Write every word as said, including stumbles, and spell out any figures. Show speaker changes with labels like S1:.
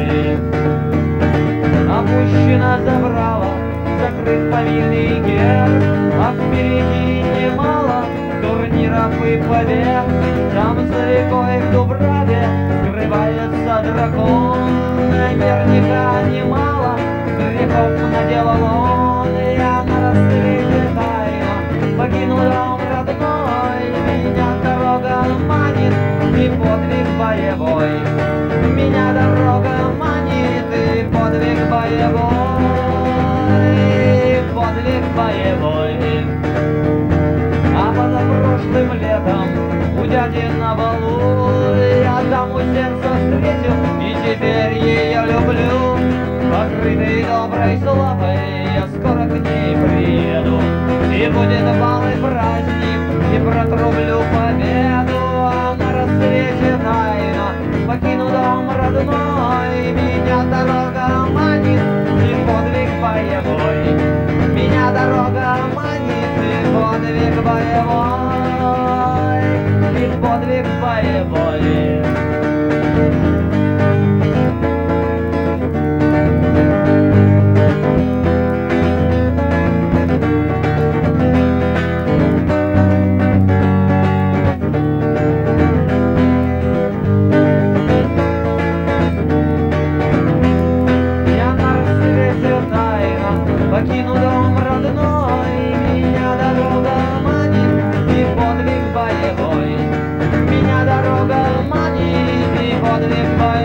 S1: боевой. Опущена забрала, закрыт фамильный герб, а впереди немало турниров и побед. Там за рекой в Дубраве скрывается дракон, наверняка немало грехов наделал он. Я на рассвете тайно покинул дом родной, меня дорога манит и подвиг боевой. Меня дорога манит и подвиг боевой, подвиг боевой. А позапрошлым летом у дяди на балу я даму сердца встретил и теперь ее люблю. Покрытый доброй славой я скоро к ней приеду, и будет бал и праздник, и протрублю победу. А на рассвете тайно покину дом родной, меня дорога манит и подвиг боевой. Меня дорога манит и подвиг боевой, и подвиг боевой. Покину дом родной, меня дорога манит и подвиг боевой. Меня дорога манит и подвиг боевой.